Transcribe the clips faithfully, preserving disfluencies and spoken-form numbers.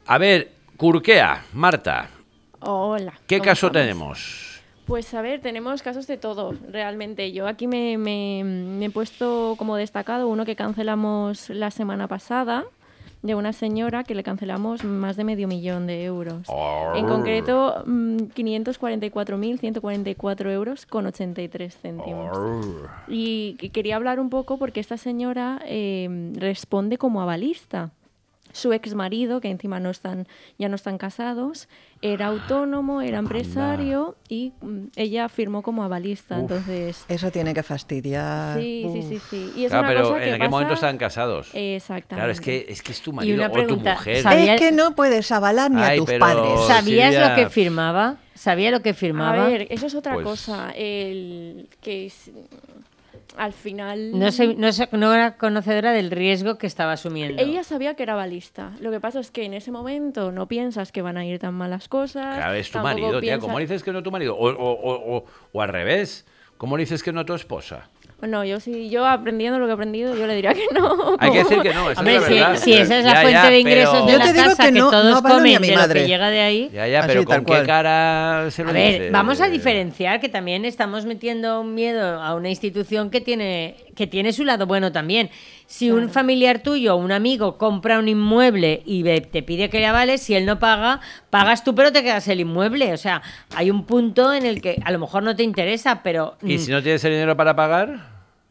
A ver, Curquea, Marta. Hola. ¿Qué ¿cómo caso estamos? tenemos? Pues a ver, tenemos casos de todo, realmente. Yo aquí me, me, me he puesto como destacado uno que cancelamos la semana pasada, de una señora que le cancelamos más de medio millón de euros. Arr. En concreto, mmm, quinientos cuarenta y cuatro mil ciento cuarenta y cuatro euros con ochenta y tres céntimos. Arr. Y que quería hablar un poco porque esta señora eh, responde como avalista. Su ex marido, que encima no están, ya no están casados, era autónomo, era empresario y mm, ella firmó como avalista. Uf. Entonces, Eso tiene que fastidiar. sí, sí, sí, Uf. sí. Y es Claro, una pero cosa ¿en que qué pasa... momento estaban casados? Exactamente. Claro, es que, es que es tu Y marido una o tu pregunta, mujer. ¿sabía- Es que no puedes avalar ni Ay, a tus pero- padres. ¿Sabías Silvia, lo que firmaba? ¿Sabía lo que A firmaba? ver, eso es otra Pues- cosa. El que es- al final... No, sé, no, sé- no era conocedora del riesgo que estaba asumiendo. Ella sabía que era avalista. Lo que pasa es que en ese momento no piensas que van a ir tan malas cosas. Claro, es tu tampoco marido, tía. piensa- ¿Cómo dices que no tu marido? O, o, o, o, o al revés. ¿Cómo dices que no tu esposa? No, yo sí, yo aprendiendo lo que he aprendido, yo le diría que no. Hay que decir que no, esa Hombre, es la si, verdad. si esa es la Ya, fuente ya, de ingresos pero- de Yo la te digo casa que que, no- todos no avalo ni comen a mi de lo madre. que llega de ahí... Ya, ya, Así, pero tal ¿con cual. qué cara se lo A ver, dices? vamos a diferenciar que también estamos metiendo un miedo a una institución que tiene, que tiene su lado bueno también. Si un familiar tuyo o un amigo compra un inmueble y ve- te pide que le avales, si él no paga, pagas tú pero te quedas el inmueble. O sea, hay un punto en el que a lo mejor no te interesa, pero... ¿Y mm, si no tienes el dinero para pagar?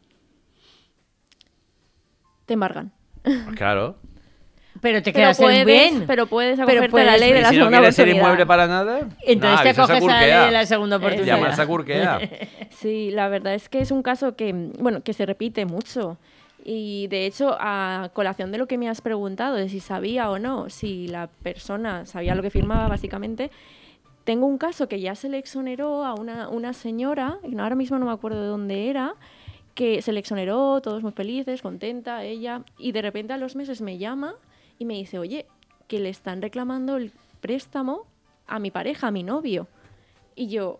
Te embargan. Pues claro. pero te Pero quedas el puedes, bien. pero puedes Pero acogerte a la puedes- ley de ¿Y la si no segunda quieres el oportunidad. inmueble para nada? Entonces Nah, te avisas a acoges a la Curquea. ley de la segunda oportunidad. Llamas a Curquea. Sí, la verdad es que es un caso que, bueno, que se repite mucho. Y de hecho, a colación de lo que me has preguntado, de si sabía o no, si la persona sabía lo que firmaba, básicamente, tengo un caso que ya se le exoneró a una, una señora, y ahora mismo no me acuerdo de dónde era, que se le exoneró, todos muy felices, contenta, ella, y de repente a los meses me llama y me dice, oye, que le están reclamando el préstamo a mi pareja, a mi novio. Y yo,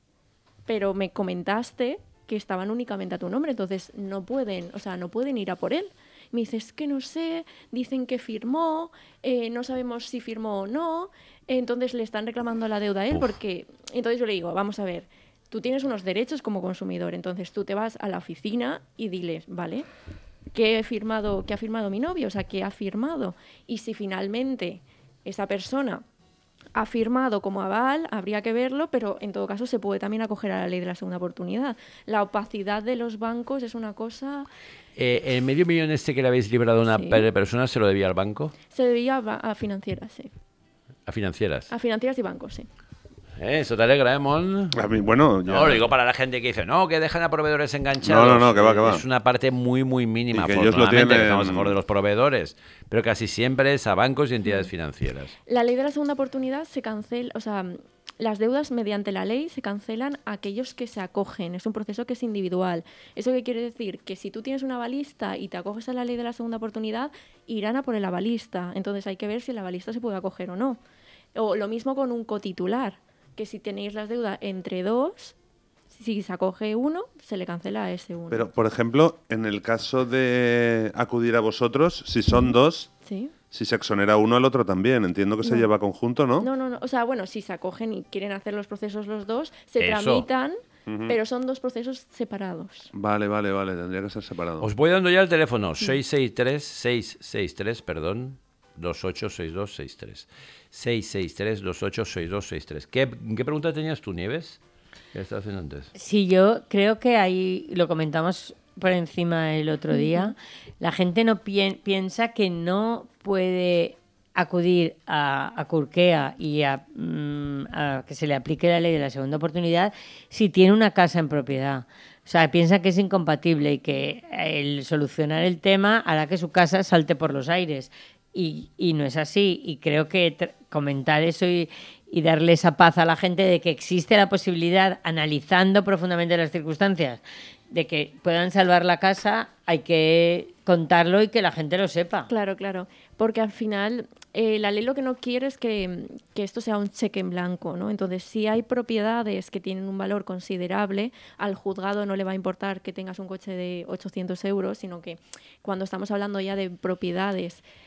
pero me comentaste que estaban únicamente a tu nombre, entonces no pueden, o sea, no pueden ir a por él. Me dice, es que no sé, dicen que firmó, eh, no sabemos si firmó o no, entonces le están reclamando la deuda a él Uf. porque... Entonces yo le digo, vamos a ver, tú tienes unos derechos como consumidor, entonces tú te vas a la oficina y diles, ¿vale? ¿Qué he firmado, qué ha firmado mi novio? O sea, ¿qué ha firmado? Y si finalmente esa persona ha firmado como aval, habría que verlo, pero en todo caso se puede también acoger a la ley de la segunda oportunidad. La opacidad de los bancos es una cosa... Eh, ¿El medio millón este que le habéis librado a una Sí. per- persona se lo debía al banco? Se debía a, ba- a financieras, sí. ¿A financieras? A financieras y bancos, sí. Eh, Eso te alegra, ¿eh, Mon? A mí, bueno, ya- No, lo digo para la gente que dice, no, que dejan a proveedores enganchados. No, no, no, que va, que va. Es una parte muy, muy mínima, Y que ellos lo afortunadamente, que tienen- estamos a favor de los proveedores, pero casi siempre es a bancos y entidades financieras. La ley de la segunda oportunidad se cancela, o sea, las deudas mediante la ley se cancelan a aquellos que se acogen. Es un proceso que es individual. ¿Eso qué quiere decir? Que si tú tienes un avalista y te acoges a la ley de la segunda oportunidad, irán a por el avalista. Entonces hay que ver si el avalista se puede acoger o no. O lo mismo con un cotitular, que si tenéis las deudas entre dos, si se acoge uno, se le cancela a ese uno. Pero, por ejemplo, en el caso de acudir a vosotros, si son dos, ¿Sí? si se exonera uno, al otro también. Entiendo que se No. lleva conjunto, ¿no? No, no, no. O sea, bueno, si se acogen y quieren hacer los procesos los dos, se Eso. tramitan, Ujú. pero son dos procesos separados. Vale, vale, vale. Tendría que ser separado. Os voy dando ya el teléfono, seis seis tres, seis seis tres, perdón, dos ocho seis dos seis tres. seis seis tres, dos ocho seis dos seis tres. ¿Qué, ¿Qué pregunta tenías tú, Nieves? ¿Qué estabas haciendo antes? Sí, yo creo que ahí lo comentamos por encima el otro día. La gente no pien- piensa que no puede acudir a, a Curquea y a, mm, a que se le aplique la ley de la segunda oportunidad si tiene una casa en propiedad. O sea, piensa que es incompatible y que el solucionar el tema hará que su casa salte por los aires. Y, y no es así. Y creo que tr- comentar eso y, y darle esa paz a la gente de que existe la posibilidad, analizando profundamente las circunstancias, de que puedan salvar la casa, hay que contarlo y que la gente lo sepa. Claro, claro. Porque al final eh, la ley lo que no quiere es que, que esto sea un cheque en blanco, ¿no? Entonces, si hay propiedades que tienen un valor considerable, al juzgado no le va a importar que tengas un coche de ochocientos euros, sino que cuando estamos hablando ya de propiedades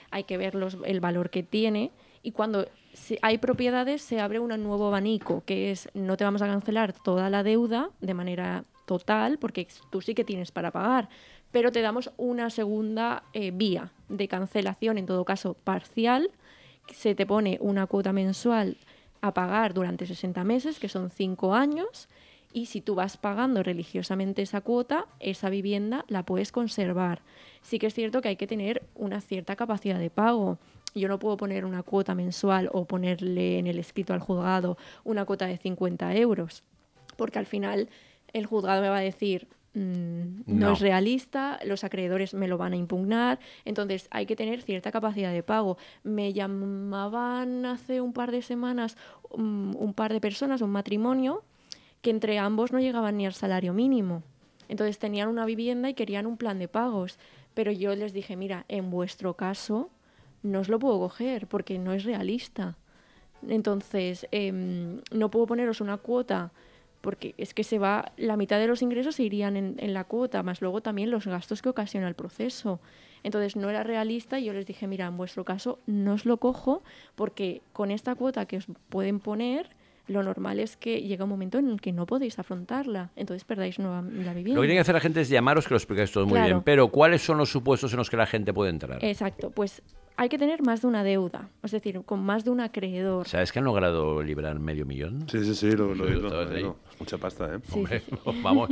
hay que ver los, el valor que tiene, y cuando se, hay propiedades se abre un nuevo abanico, que es no te vamos a cancelar toda la deuda de manera total, porque tú sí que tienes para pagar, pero te damos una segunda eh, vía de cancelación, en todo caso parcial. Se te pone una cuota mensual a pagar durante sesenta meses, que son cinco años, y si tú vas pagando religiosamente esa cuota, esa vivienda la puedes conservar. Sí que es cierto que hay que tener una cierta capacidad de pago. Yo no puedo poner una cuota mensual o ponerle en el escrito al juzgado una cuota de cincuenta euros, porque al final el juzgado me va a decir mmm, no, no es realista, los acreedores me lo van a impugnar, entonces hay que tener cierta capacidad de pago. Me llamaban hace un par de semanas um, un par de personas, un matrimonio, que entre ambos no llegaban ni al salario mínimo. Entonces tenían una vivienda y querían un plan de pagos, pero yo les dije, mira, en vuestro caso no os lo puedo coger porque no es realista. Entonces eh, no puedo poneros una cuota porque es que se va, la mitad de los ingresos se irían en, en la cuota, más luego también los gastos que ocasiona el proceso. Entonces no era realista y yo les dije, mira, en vuestro caso no os lo cojo porque con esta cuota que os pueden poner, lo normal es que llega un momento en el que no podéis afrontarla, entonces perdáis nueva, la vivienda. Lo que tiene que hacer la gente es llamaros, que lo explicáis todo muy Claro. bien, pero ¿cuáles son los supuestos en los que la gente puede entrar? Exacto, pues hay que tener más de una deuda, es decir, con más de un acreedor. ¿Sabes que han logrado librar medio millón? Sí, sí, sí, lo, lo, Sí, lo- todo lo- ahí. lo- mucha pasta, ¿eh? Sí, Hombre, sí, vamos.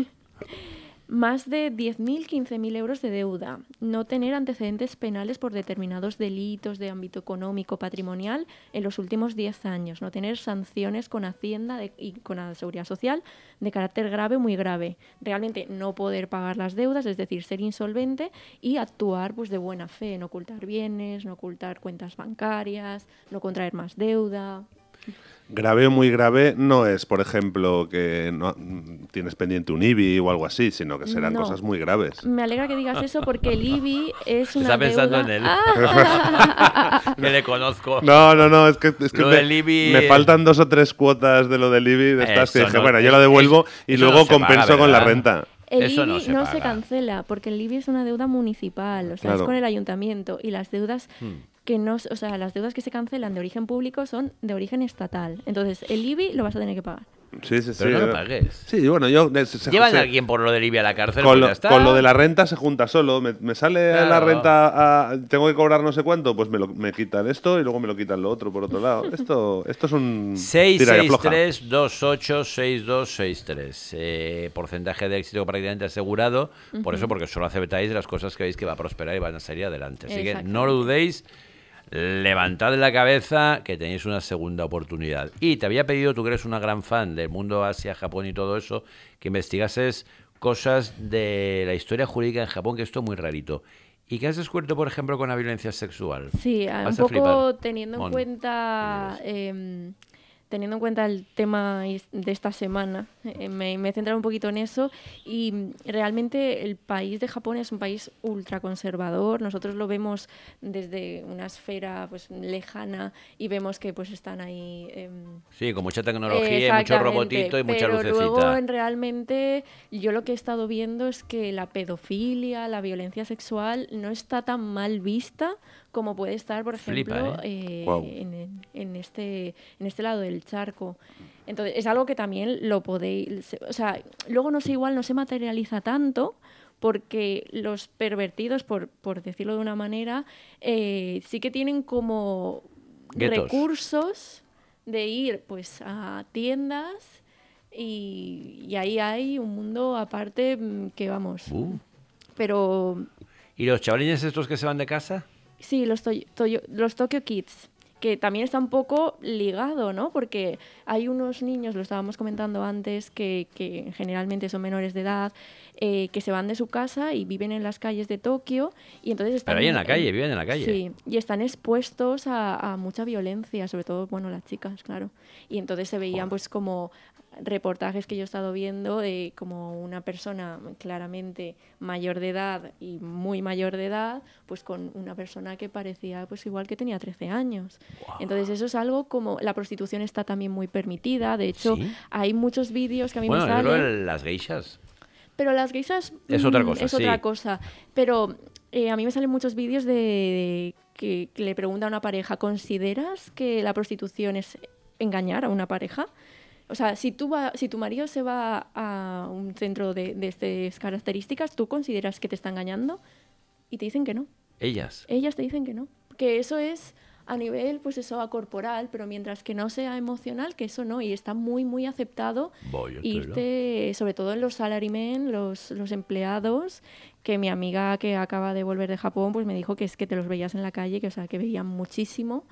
Más de diez mil, quince mil euros de deuda. No tener antecedentes penales por determinados delitos de ámbito económico, patrimonial en los últimos diez años. No tener sanciones con Hacienda de- y con la Seguridad Social de carácter grave o muy grave. Realmente no poder pagar las deudas, es decir, ser insolvente y actuar pues, de buena fe. No ocultar bienes, no ocultar cuentas bancarias, no contraer más deuda. Grave o muy grave no es, por ejemplo, que no mm, tienes pendiente un I B I o algo así, sino que serán No. cosas muy graves. Me alegra que digas eso porque el I B I es una Está pensando deuda... en él. Ah. Que le conozco. No, no, no, es que, es que Lo me, del I B I me es- faltan dos o tres cuotas de lo del I B I de estas que Eso dije, no- bueno, yo es- la devuelvo es- y eso luego no se compenso paga, con la ¿verdad? renta. El Eso I B I no no se se, paga. cancela porque el I B I es una deuda municipal, o sea, Claro. es con el ayuntamiento y las deudas Hmm. que no, o sea, las deudas que se cancelan de origen público son de origen estatal. Entonces, el I B I lo vas a tener que pagar. Sí, sí, sí. Pero no lo eh. pagues. Sí, bueno, yo... eh, se- se- Llevan se- a alguien por lo del I B I a la cárcel, con, pues lo, ya está. con lo de la renta se junta solo. Me, me sale Claro. la renta, a- tengo que cobrar no sé cuánto, pues me, lo, me quitan esto y luego me lo quitan lo otro por otro lado. Esto, esto es un seis tira y seis afloja. tres, dos ocho seis dos seis tres. Eh, porcentaje de éxito prácticamente asegurado. Por eso, porque solo aceptáis las cosas que veis que va a prosperar y van a salir adelante. Así que Exactamente. no lo dudéis. Levantad la cabeza, que tenéis una segunda oportunidad. Y te había pedido, tú que eres una gran fan del mundo Asia, Japón y todo eso, que investigases cosas de la historia jurídica en Japón, que esto es muy rarito. ¿Y qué has descubierto, por ejemplo, con la violencia sexual? Sí, a- un Vas a poco flipar. teniendo en Mon. cuenta em, teniendo en cuenta el tema is- de esta semana, eh, me, me he centrado un poquito en eso y mm, realmente el país de Japón es un país ultraconservador. Nosotros lo vemos desde una esfera pues lejana y vemos que pues están ahí em, Sí, con mucha tecnología, y mucho exactamente, robotito y mucha pero lucecita. luego en realmente yo lo que he estado viendo es que la pedofilia, la violencia sexual no está tan mal vista como puede estar, por Flipa, ejemplo, ¿eh? eh, Guau. en, en este en este lado del charco. Entonces es algo que también lo podéis, o sea, luego no sé, igual no se materializa tanto porque los pervertidos, por, por decirlo de una manera, eh, sí que tienen como Guetos. recursos de ir pues a tiendas y, y ahí hay un mundo aparte mm, que vamos. Uh. Pero ¿Y los chavalines estos que se van de casa? sí, los, Toy- Toyo- los Tokyo Kids, que también está un poco ligado, ¿no? Porque hay unos niños, lo estábamos comentando antes, que, que generalmente son menores de edad, eh, que se van de su casa y viven en las calles de Tokio y entonces están... Pero ahí en la calle, viven en la calle. Sí, y están expuestos a, a mucha violencia, sobre todo, bueno, las chicas, claro. Y entonces se veían pues como reportajes que yo he estado viendo de como una persona claramente mayor de edad y muy mayor de edad, pues con una persona que parecía pues igual que tenía trece años. Entonces eso es algo como... La prostitución está también muy permitida, de hecho ¿Sí? hay muchos vídeos que a mí Bueno, me yo salen... creo que las geishas. Pero las geishas Es otra mm, cosa, es sí. otra cosa. Pero eh, a mí me salen muchos vídeos de, de que, que le pregunta a una pareja, ¿consideras que la prostitución es engañar a una pareja? O sea, si, tú va, si tu marido se va a un centro de, de estas características, ¿tú consideras que te está engañando? Y te dicen que no. Ellas. Ellas te dicen que no. Que eso es a nivel, pues eso, a corporal, pero mientras que no sea emocional, que eso no. Y está muy, muy aceptado Voy, irte, sobre todo en los salarymen, los, los empleados, que mi amiga que acaba de volver de Japón, pues me dijo que es que te los veías en la calle, que o sea, que veían muchísimo.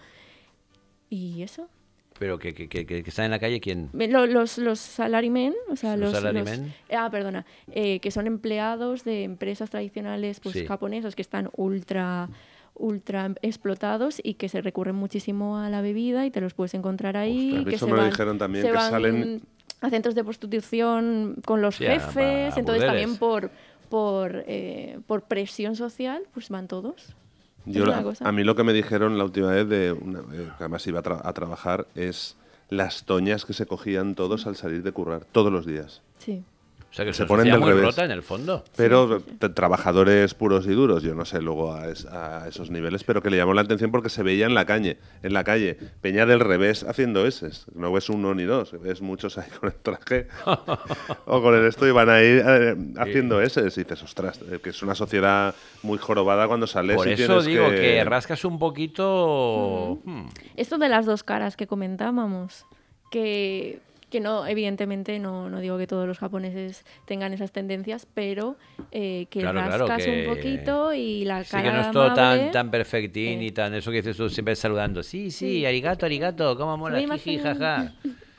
Y eso. Pero que, que, que, que está en la calle, ¿quién? Los, los, los salarymen, o sea, ¿Los los, salarymen? los- ah, perdona, eh, que son empleados de empresas tradicionales, pues Sí. japonesas, que están ultra, ultra explotados y que se recurren muchísimo a la bebida y te los puedes encontrar ahí. Ostras, que eso se me lo van- dijeron también, se que van salen- a centros de prostitución con los Sí, a- jefes, a entonces burdeles. también por, por, eh, por presión social, pues van todos. Yo, Es la- una cosa. a mí lo que me dijeron la última vez, de una, eh, que además iba a, tra- a trabajar, es las toñas que se cogían todos al salir de currar, todos los días. Sí. O sea, que Se se ponen ponen del muy revés. rota en el fondo. Pero t- trabajadores puros y duros, yo no sé luego a, es- a esos niveles, pero que le llamó la atención porque se veía en la calle, en la calle, Peña del revés haciendo eses. No ves uno ni dos, ves muchos ahí con el traje o con el esto y van ahí eh, haciendo eses. Y dices, ostras, eh, que es una sociedad muy jorobada cuando sales Por y eso tienes digo que... que... rascas un poquito... hmm, Esto de las dos caras que comentábamos, que, que no, evidentemente no, no digo que todos los japoneses tengan esas tendencias, pero eh, que Claro, claro, rascas que- un poquito y la Sí, cara que no es todo tan, amable, tan perfectín eh. y tan... Eso que dices tú siempre saludando. Sí, sí, arigato, arigato, cómo mola, Sumimasen. jiji, jaja.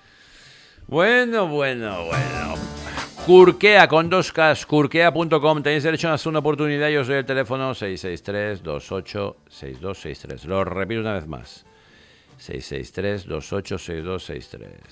Bueno, bueno, bueno. Kurkea con dos Ks, kurkea punto com. Tenéis derecho a una segunda oportunidad y os doy el teléfono seis seis tres, dos ocho, seis dos seis tres. Lo repito una vez más. seis seis tres, dos ocho, seis dos seis tres.